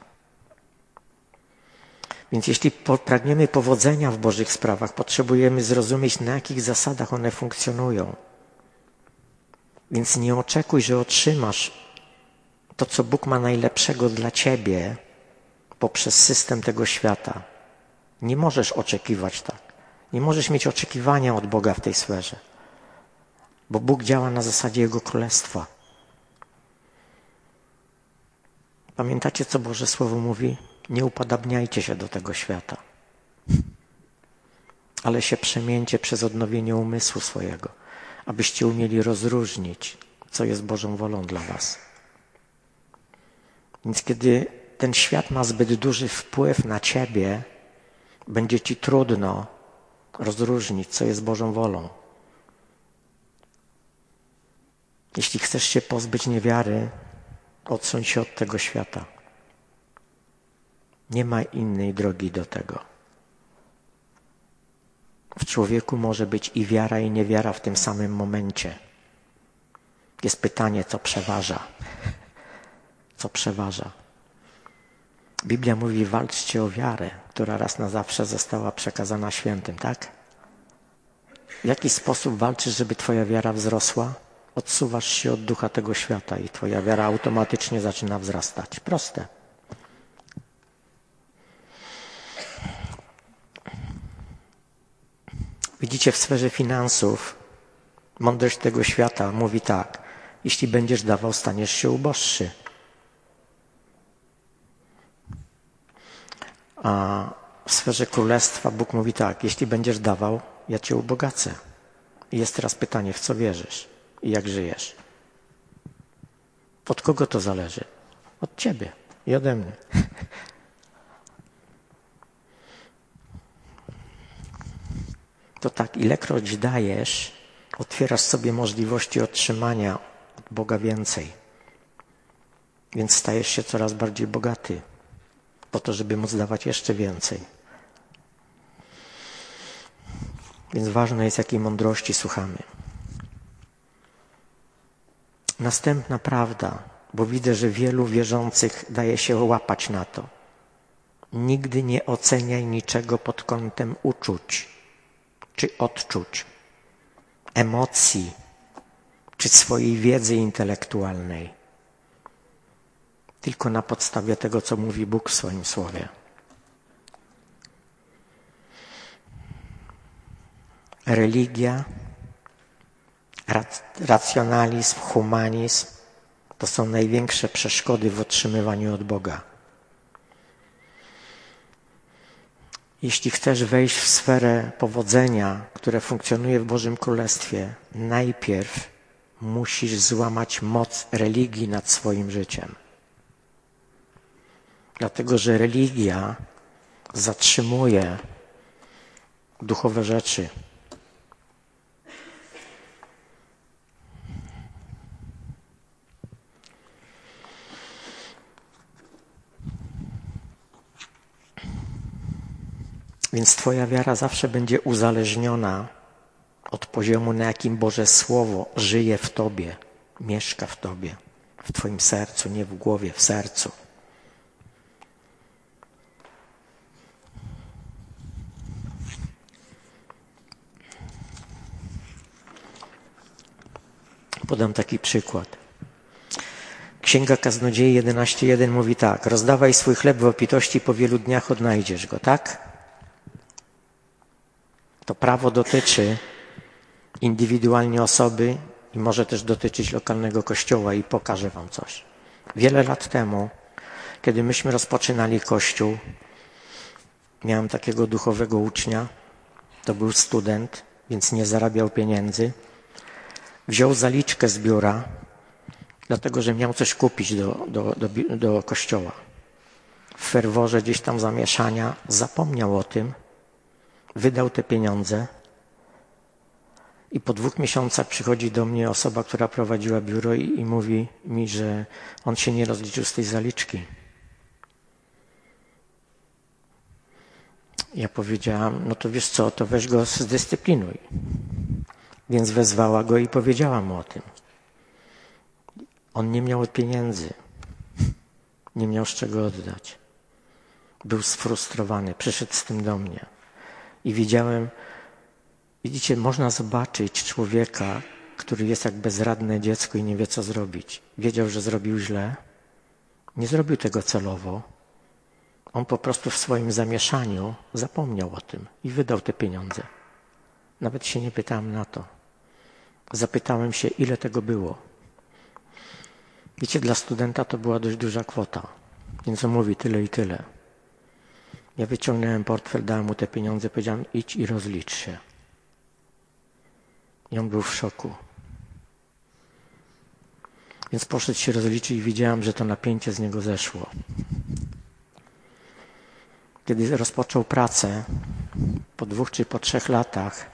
Więc jeśli pragniemy powodzenia w Bożych sprawach, potrzebujemy zrozumieć, na jakich zasadach one funkcjonują. Więc nie oczekuj, że otrzymasz to, co Bóg ma najlepszego dla ciebie poprzez system tego świata. Nie możesz oczekiwać tak. Nie możesz mieć oczekiwania od Boga w tej sferze. Bo Bóg działa na zasadzie Jego Królestwa. Pamiętacie, co Boże Słowo mówi? Nie upodabniajcie się do tego świata. Ale się przemieńcie przez odnowienie umysłu swojego, abyście umieli rozróżnić, co jest Bożą wolą dla was. Więc kiedy ten świat ma zbyt duży wpływ na ciebie, będzie ci trudno rozróżnić, co jest Bożą wolą. Jeśli chcesz się pozbyć niewiary, odsuń się od tego świata. Nie ma innej drogi do tego. W człowieku może być i wiara, i niewiara w tym samym momencie. Jest pytanie, co przeważa. Co przeważa? Biblia mówi, walczcie o wiarę, która raz na zawsze została przekazana świętym, tak? W jaki sposób walczysz, żeby twoja wiara wzrosła? Odsuwasz się od ducha tego świata i twoja wiara automatycznie zaczyna wzrastać. Proste. Widzicie, w sferze finansów mądrość tego świata mówi tak: jeśli będziesz dawał, staniesz się uboższy. A w sferze królestwa Bóg mówi tak: jeśli będziesz dawał, ja cię ubogacę. I jest teraz pytanie, w co wierzysz i jak żyjesz? Od kogo to zależy? Od ciebie i ode mnie. To tak, ilekroć dajesz, otwierasz sobie możliwości otrzymania od Boga więcej. Więc stajesz się coraz bardziej bogaty, po to, żeby móc dawać jeszcze więcej. Więc ważne jest, jakiej mądrości słuchamy. Następna prawda, bo widzę, że wielu wierzących daje się łapać na to. Nigdy nie oceniaj niczego pod kątem uczuć, czy odczuć, emocji, czy swojej wiedzy intelektualnej. Tylko na podstawie tego, co mówi Bóg w swoim Słowie. Religia, racjonalizm, humanizm to są największe przeszkody w otrzymywaniu od Boga. Jeśli chcesz wejść w sferę powodzenia, które funkcjonuje w Bożym Królestwie, najpierw musisz złamać moc religii nad swoim życiem. Dlatego, że religia zatrzymuje duchowe rzeczy. Więc twoja wiara zawsze będzie uzależniona od poziomu, na jakim Boże Słowo żyje w tobie, mieszka w tobie, w twoim sercu, nie w głowie, w sercu. Podam taki przykład. Księga Kaznodziei 11:1 mówi tak: rozdawaj swój chleb w obfitości, po wielu dniach odnajdziesz go, tak? To prawo dotyczy indywidualnie osoby i może też dotyczyć lokalnego kościoła i pokażę wam coś. Wiele lat temu, kiedy myśmy rozpoczynali kościół, miałem takiego duchowego ucznia, to był student, więc nie zarabiał pieniędzy. Wziął zaliczkę z biura, dlatego że miał coś kupić do kościoła. W ferworze gdzieś tam zamieszania zapomniał o tym, wydał te pieniądze i po 2 miesiącach przychodzi do mnie osoba, która prowadziła biuro i mówi mi, że on się nie rozliczył z tej zaliczki. Ja powiedziałam, no to wiesz co, to weź go zdyscyplinuj. Więc wezwała go i powiedziała mu o tym. On nie miał pieniędzy. Nie miał z czego oddać. Był sfrustrowany. Przyszedł z tym do mnie. I widziałem, widzicie, można zobaczyć człowieka, który jest jak bezradne dziecko i nie wie, co zrobić. Wiedział, że zrobił źle. Nie zrobił tego celowo. On po prostu w swoim zamieszaniu zapomniał o tym i wydał te pieniądze. Nawet się nie pytałem na to. Zapytałem się, ile tego było. Wiecie, dla studenta to była dość duża kwota. Więc on mówi tyle i tyle. Ja wyciągnąłem portfel, dałem mu te pieniądze, powiedziałem, idź i rozlicz się. I on był w szoku. Więc poszedł się rozliczyć i widziałem, że to napięcie z niego zeszło. Kiedy rozpoczął pracę, po 2 czy po 3 latach,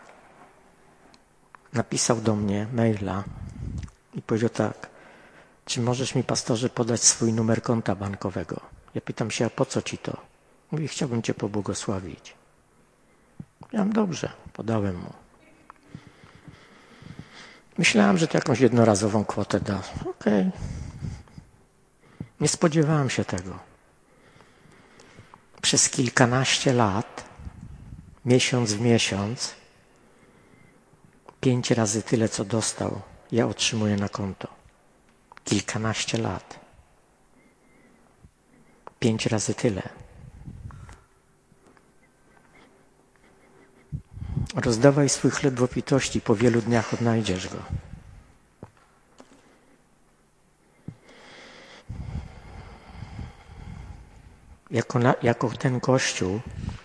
napisał do mnie maila i powiedział tak: czy możesz mi, pastorze, podać swój numer konta bankowego? Ja pytam się, a po co ci to? Mówi, chciałbym cię pobłogosławić. Ja mówię, dobrze, podałem mu. Myślałem, że to jakąś jednorazową kwotę da. Okej. Nie spodziewałem się tego. Przez kilkanaście lat, miesiąc w miesiąc, 5 razy tyle, co dostał, ja otrzymuję na konto. Kilkanaście lat. 5 razy tyle. Rozdawaj swój chleb w obfitości, po wielu dniach odnajdziesz go. Jako ten Kościół,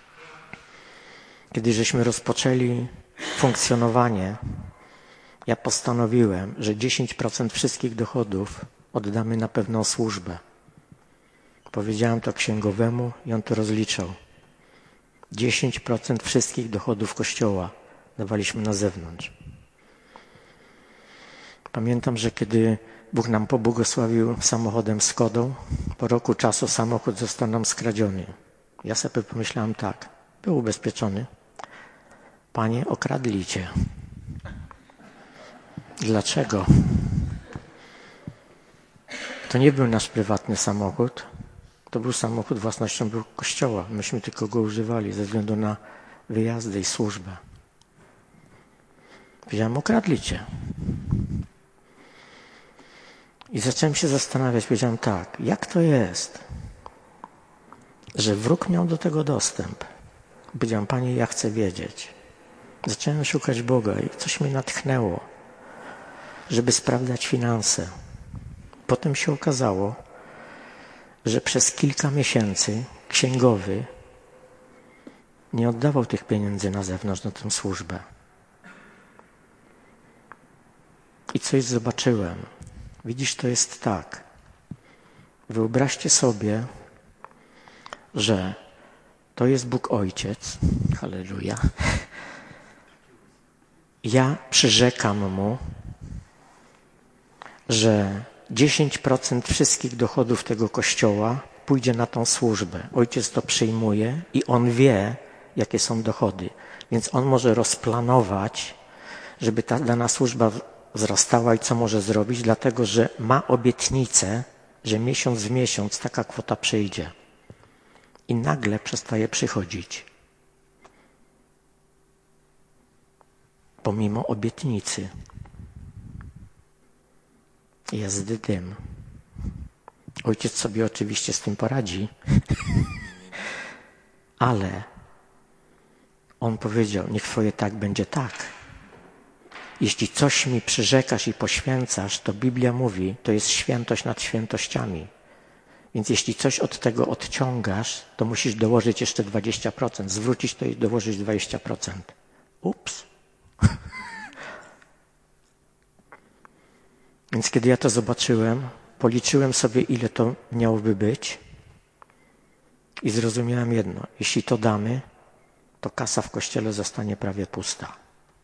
kiedy żeśmy rozpoczęli funkcjonowanie, ja postanowiłem, że 10% wszystkich dochodów oddamy na pewną służbę. Powiedziałem to księgowemu i on to rozliczał. 10% wszystkich dochodów Kościoła dawaliśmy na zewnątrz. Pamiętam, że kiedy Bóg nam pobłogosławił samochodem Skodą, po roku czasu samochód został nam skradziony. Ja sobie pomyślałem tak, był ubezpieczony. Panie, okradli Cię. Dlaczego? To nie był nasz prywatny samochód, to był samochód własnością był Kościoła. Myśmy tylko go używali ze względu na wyjazdy i służbę. Powiedziałem, okradli Cię. I zacząłem się zastanawiać, powiedziałem tak, jak to jest, że wróg miał do tego dostęp. Powiedziałem, Panie, ja chcę wiedzieć. Zacząłem szukać Boga i coś mnie natchnęło, żeby sprawdzać finanse. Potem się okazało, że przez kilka miesięcy księgowy nie oddawał tych pieniędzy na zewnątrz, na tę służbę. I coś zobaczyłem. Widzisz, to jest tak. Wyobraźcie sobie, że to jest Bóg Ojciec. Halleluja. Ja przyrzekam Mu, że 10% wszystkich dochodów tego Kościoła pójdzie na tą służbę. Ojciec to przyjmuje i On wie, jakie są dochody. Więc On może rozplanować, żeby ta dana służba wzrastała i co może zrobić, dlatego że ma obietnicę, że miesiąc w miesiąc taka kwota przyjdzie. I nagle przestaje przychodzić. Pomimo obietnicy. Jest dym. Ojciec sobie oczywiście z tym poradzi, ale On powiedział, niech Twoje tak będzie tak. Jeśli coś mi przyrzekasz i poświęcasz, to Biblia mówi, to jest świętość nad świętościami. Więc jeśli coś od tego odciągasz, to musisz dołożyć jeszcze 20%. Zwrócić to i dołożyć 20%. Ups. Więc kiedy ja to zobaczyłem, policzyłem sobie, ile to miałoby być i zrozumiałem jedno. Jeśli to damy, to kasa w Kościele zostanie prawie pusta.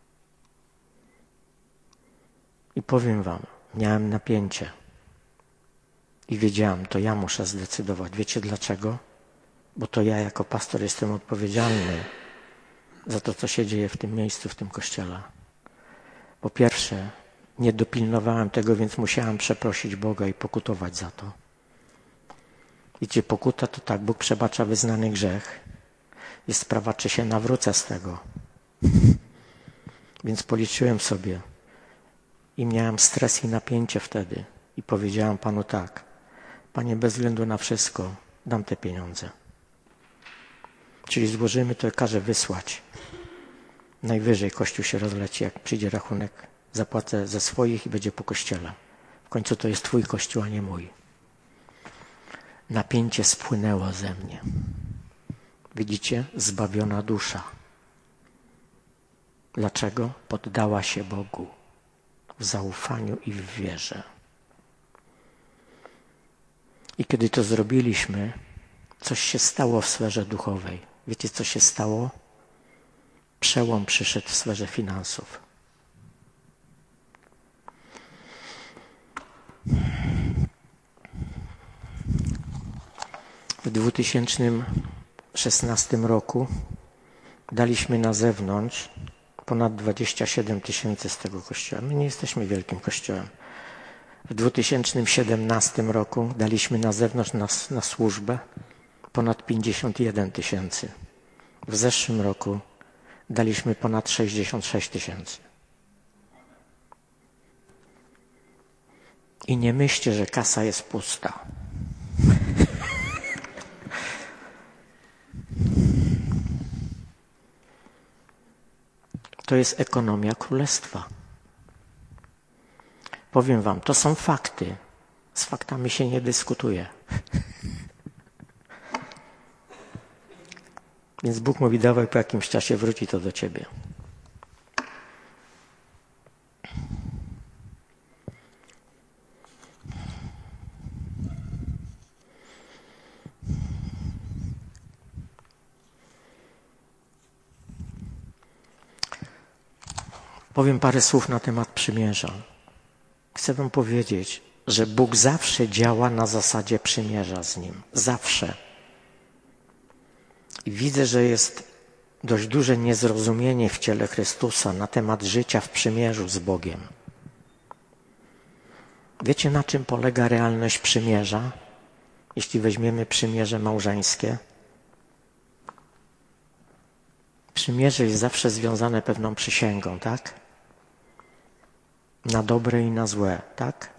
I powiem wam, miałem napięcie i wiedziałem, to ja muszę zdecydować. Wiecie dlaczego? Bo to ja jako pastor jestem odpowiedzialny za to, co się dzieje w tym miejscu, w tym Kościele. Po pierwsze, nie dopilnowałem tego, więc musiałem przeprosić Boga i pokutować za to. Wiecie, pokuta to tak, Bóg przebacza wyznany grzech. Jest sprawa, czy się nawrócę z tego. Więc policzyłem sobie i miałem stres i napięcie wtedy. I powiedziałem Panu tak, Panie, bez względu na wszystko, dam te pieniądze. Czyli złożymy, to każę wysłać. Najwyżej Kościół się rozleci, jak przyjdzie rachunek, zapłacę ze swoich i będzie po Kościele. W końcu to jest Twój Kościół, a nie mój. Napięcie spłynęło ze mnie. Widzicie? Zbawiona dusza. Dlaczego? Poddała się Bogu w zaufaniu i w wierze. I kiedy to zrobiliśmy, coś się stało w sferze duchowej. Wiecie, co się stało? Przełom przyszedł w sferze finansów. W 2016 roku daliśmy na zewnątrz ponad 27 000 z tego kościoła. My nie jesteśmy wielkim kościołem. W 2017 roku daliśmy na zewnątrz na służbę ponad 51 000. W zeszłym roku daliśmy ponad 66 000. I nie myślcie, że kasa jest pusta. To jest ekonomia królestwa. Powiem wam, to są fakty. Z faktami się nie dyskutuje. Więc Bóg mówi, dawaj, po jakimś czasie wróci to do ciebie. Powiem parę słów na temat przymierza. Chcę wam powiedzieć, że Bóg zawsze działa na zasadzie przymierza z Nim. Zawsze. I widzę, że jest dość duże niezrozumienie w ciele Chrystusa na temat życia w przymierzu z Bogiem. Wiecie, na czym polega realność przymierza? Jeśli weźmiemy przymierze małżeńskie. Przymierze jest zawsze związane pewną przysięgą, tak? Na dobre i na złe, tak?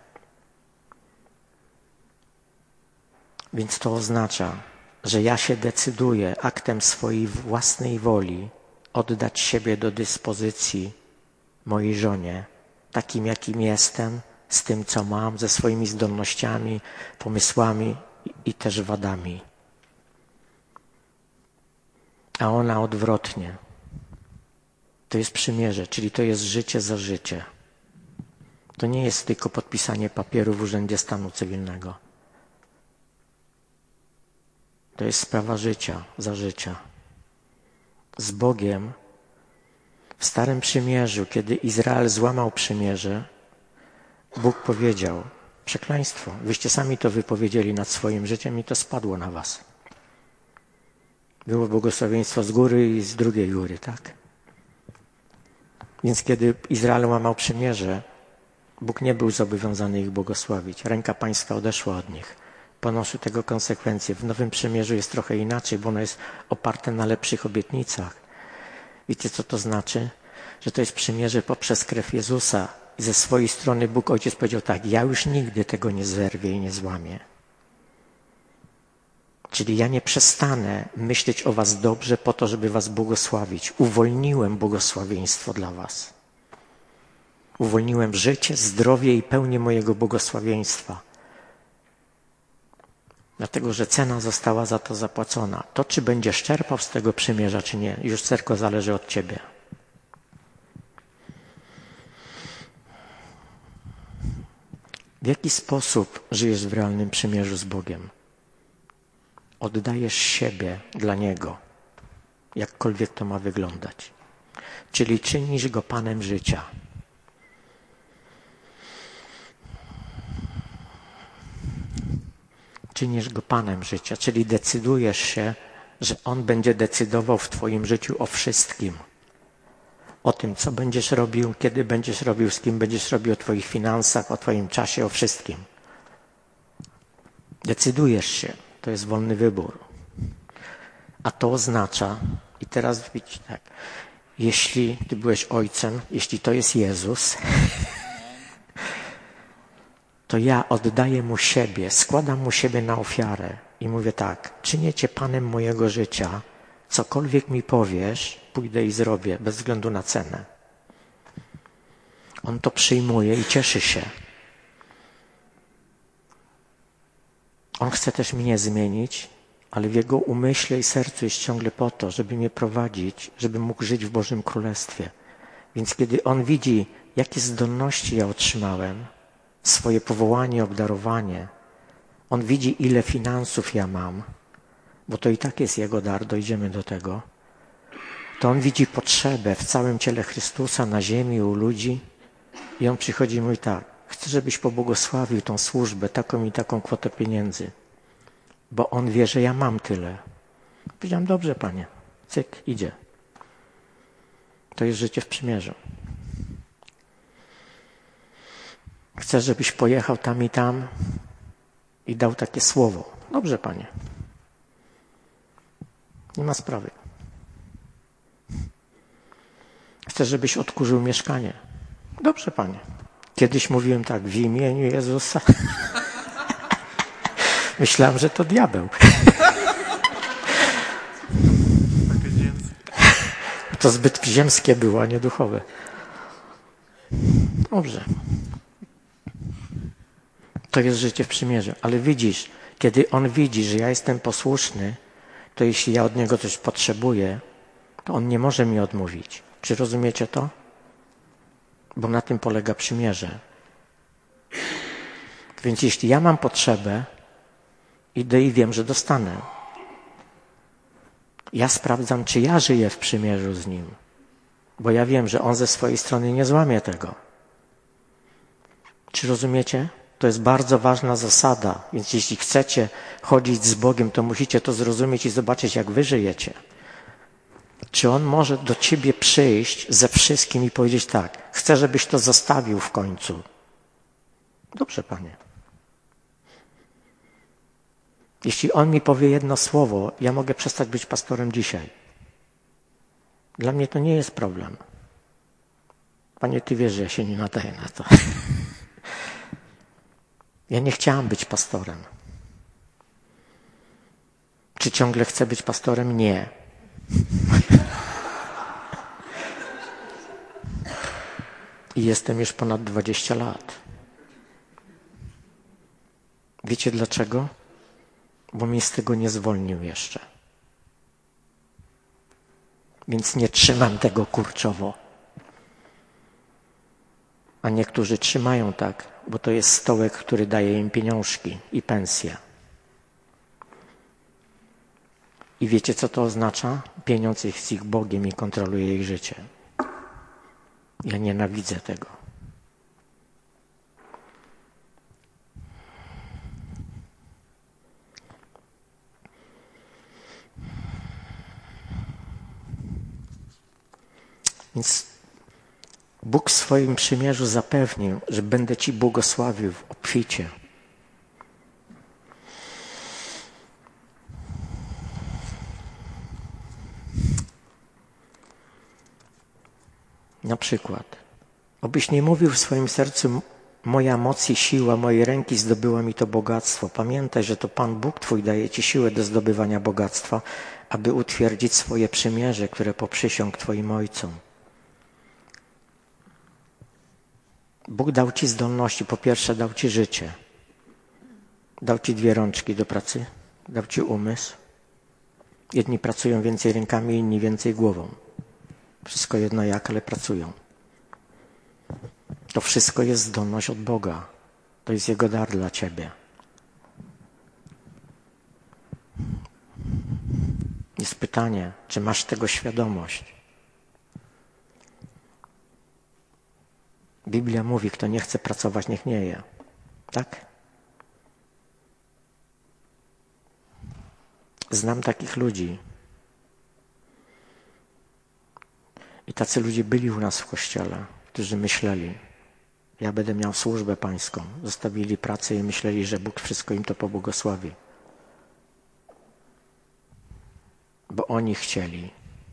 Więc to oznacza, że ja się decyduję aktem swojej własnej woli oddać siebie do dyspozycji mojej żonie, takim jakim jestem, z tym co mam, ze swoimi zdolnościami, pomysłami i też wadami. A ona odwrotnie. To jest przymierze, czyli to jest życie za życie. To nie jest tylko podpisanie papieru w Urzędzie Stanu Cywilnego. To jest sprawa życia, za życia. Z Bogiem w Starym Przymierzu, kiedy Izrael złamał przymierze, Bóg powiedział, przekleństwo, wyście sami to wypowiedzieli nad swoim życiem i to spadło na was. Było błogosławieństwo z góry i z drugiej góry, tak? Więc kiedy Izrael łamał przymierze, Bóg nie był zobowiązany ich błogosławić. Ręka Pańska odeszła od nich. Ponoszę tego konsekwencje. W Nowym Przymierzu jest trochę inaczej, bo ono jest oparte na lepszych obietnicach. Wiecie, co to znaczy? Że to jest przymierze poprzez krew Jezusa. I ze swojej strony Bóg Ojciec powiedział tak, ja już nigdy tego nie zerwię i nie złamię. Czyli ja nie przestanę myśleć o was dobrze po to, żeby was błogosławić. Uwolniłem błogosławieństwo dla was. Uwolniłem życie, zdrowie i pełnię mojego błogosławieństwa. Dlatego, że cena została za to zapłacona. To, czy będziesz czerpał z tego przymierza, czy nie, już tylko zależy od ciebie. W jaki sposób żyjesz w realnym przymierzu z Bogiem? Oddajesz siebie dla Niego, jakkolwiek to ma wyglądać. Czyli czynisz Go Panem życia. Czynisz Go Panem życia, czyli decydujesz się, że On będzie decydował w twoim życiu o wszystkim. O tym, co będziesz robił, kiedy będziesz robił, z kim będziesz robił, o twoich finansach, o twoim czasie, o wszystkim. Decydujesz się. To jest wolny wybór. A to oznacza, i teraz widzicie tak, jeśli ty byłeś ojcem, jeśli to jest Jezus, to ja oddaję Mu siebie, składam Mu siebie na ofiarę i mówię tak, czynię Cię Panem mojego życia, cokolwiek mi powiesz, pójdę i zrobię, bez względu na cenę. On to przyjmuje i cieszy się. On chce też mnie zmienić, ale w Jego umyśle i sercu jest ciągle po to, żeby mnie prowadzić, żeby mógł żyć w Bożym Królestwie. Więc kiedy On widzi, jakie zdolności ja otrzymałem, swoje powołanie, obdarowanie, On widzi, ile finansów ja mam, bo to i tak jest Jego dar, dojdziemy do tego, to On widzi potrzebę w całym ciele Chrystusa, na ziemi, u ludzi i On przychodzi i mówi tak, chcę, żebyś pobłogosławił tą służbę, taką i taką kwotę pieniędzy, bo On wie, że ja mam tyle. Powiedziałem, dobrze, Panie, cyk, idzie. To jest życie w przymierzu. Chcę, żebyś pojechał tam i dał takie słowo. Dobrze, Panie. Nie ma sprawy. Chcę, żebyś odkurzył mieszkanie. Dobrze, Panie. Kiedyś mówiłem tak, w imieniu Jezusa. Myślałem, że to diabeł. To zbyt ziemskie było, a nie duchowe. Dobrze. To jest życie w przymierzu. Ale widzisz, kiedy on widzi, że ja jestem posłuszny, to jeśli ja od niego coś potrzebuję, to on nie może mi odmówić. Czy rozumiecie to? Bo na tym polega przymierze. Więc jeśli ja mam potrzebę, idę i wiem, że dostanę. Ja sprawdzam, czy ja żyję w przymierzu z nim. Bo ja wiem, że on ze swojej strony nie złamie tego. Czy rozumiecie? To jest bardzo ważna zasada. Więc jeśli chcecie chodzić z Bogiem, to musicie to zrozumieć i zobaczyć, jak wy żyjecie. Czy on może do ciebie przyjść ze wszystkim i powiedzieć tak, chcę, żebyś to zostawił w końcu. Dobrze, Panie. Jeśli on mi powie jedno słowo, ja mogę przestać być pastorem dzisiaj. Dla mnie to nie jest problem. Panie, Ty wiesz, że ja się nie nadaję na to. Ja nie chciałam być pastorem. Czy ciągle chcę być pastorem? Nie. I jestem już ponad 20 lat. Wiecie dlaczego? Bo mnie z tego nie zwolnił jeszcze. Więc nie trzymam tego kurczowo. A niektórzy trzymają tak, bo to jest stołek, który daje im pieniążki i pensję. I wiecie, co to oznacza? Pieniądz jest ich Bogiem i kontroluje ich życie. Ja nienawidzę tego. Więc Bóg w swoim przymierzu zapewnił, że będę Ci błogosławił w obficie. Na przykład, obyś nie mówił w swoim sercu, moja moc i siła mojej ręki zdobyła mi to bogactwo. Pamiętaj, że to Pan Bóg Twój daje Ci siłę do zdobywania bogactwa, aby utwierdzić swoje przymierze, które poprzysiągł Twoim ojcom. Bóg dał Ci zdolności. Po pierwsze dał Ci życie. Dał Ci 2 rączki do pracy. Dał Ci umysł. Jedni pracują więcej rękami, inni więcej głową. Wszystko jedno jak, ale pracują. To wszystko jest zdolność od Boga. To jest Jego dar dla Ciebie. Jest pytanie, czy masz tego świadomość? Biblia mówi, kto nie chce pracować, niech nie je. Tak? Znam takich ludzi. I tacy ludzie byli u nas w kościele, którzy myśleli, ja będę miał służbę pańską. Zostawili pracę i myśleli, że Bóg wszystko im to pobłogosławi. Bo oni chcieli.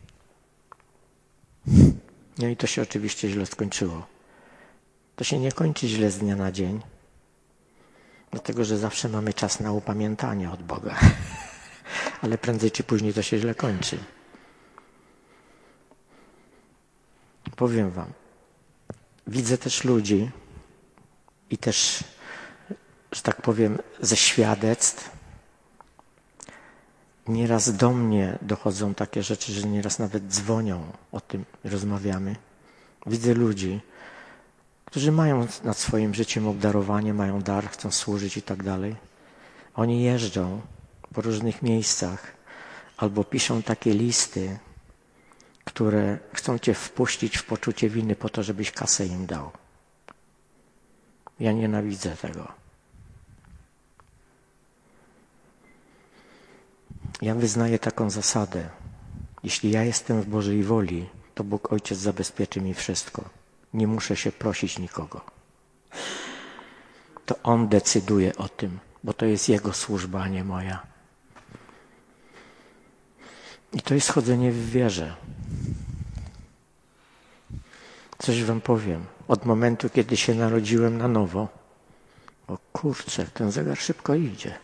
No i to się oczywiście źle skończyło. To się nie kończy źle z dnia na dzień, dlatego że zawsze mamy czas na upamiętanie od Boga. Ale prędzej czy później to się źle kończy. Powiem wam, widzę też ludzi i też, że tak powiem, ze świadectw. Nieraz do mnie dochodzą takie rzeczy, że nieraz nawet dzwonią, o tym rozmawiamy. Widzę ludzi, którzy mają nad swoim życiem obdarowanie, mają dar, chcą służyć i tak dalej. Oni jeżdżą po różnych miejscach albo piszą takie listy, które chcą Cię wpuścić w poczucie winy po to, żebyś kasę im dał. Ja nienawidzę tego. Ja wyznaję taką zasadę. Jeśli ja jestem w Bożej woli, to Bóg Ojciec zabezpieczy mi wszystko. Nie muszę się prosić nikogo. To On decyduje o tym, bo to jest Jego służba, a nie moja. I to jest chodzenie w wierze. Coś wam powiem. Od momentu, kiedy się narodziłem na nowo, o kurczę, ten zegar szybko idzie.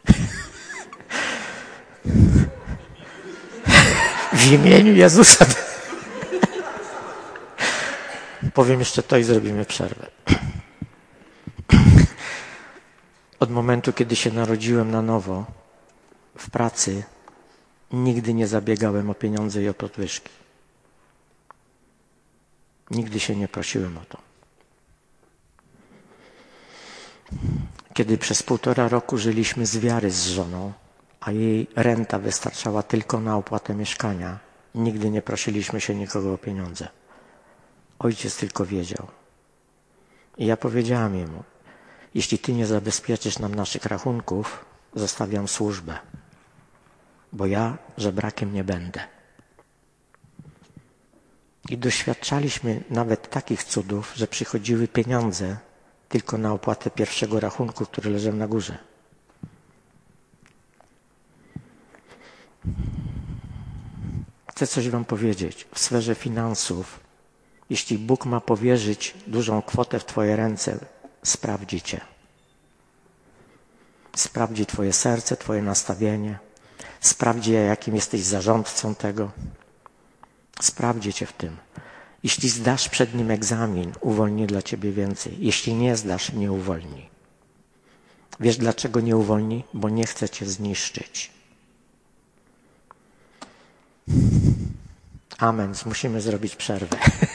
W imieniu Jezusa. Powiem jeszcze to i zrobimy przerwę. Od momentu, kiedy się narodziłem na nowo w pracy, nigdy nie zabiegałem o pieniądze i o podwyżki. Nigdy się nie prosiłem o to. Kiedy przez 1,5 roku żyliśmy z wiary z żoną, a jej renta wystarczała tylko na opłatę mieszkania, nigdy nie prosiliśmy się nikogo o pieniądze. Ojciec tylko wiedział. I ja powiedziałam jemu, jeśli ty nie zabezpieczysz nam naszych rachunków, zostawiam służbę, bo ja żebrakiem nie będę. I doświadczaliśmy nawet takich cudów, że przychodziły pieniądze tylko na opłatę pierwszego rachunku, który leżał na górze. Chcę coś wam powiedzieć. W sferze finansów, jeśli Bóg ma powierzyć dużą kwotę w twoje ręce, sprawdzi cię. Sprawdzi twoje serce, twoje nastawienie. Sprawdzi, jakim jesteś zarządcą tego. Sprawdzi cię w tym. Jeśli zdasz przed nim egzamin, uwolni dla ciebie więcej. Jeśli nie zdasz, nie uwolni. Wiesz, dlaczego nie uwolni? Bo nie chce cię zniszczyć. Amen. Musimy zrobić przerwę.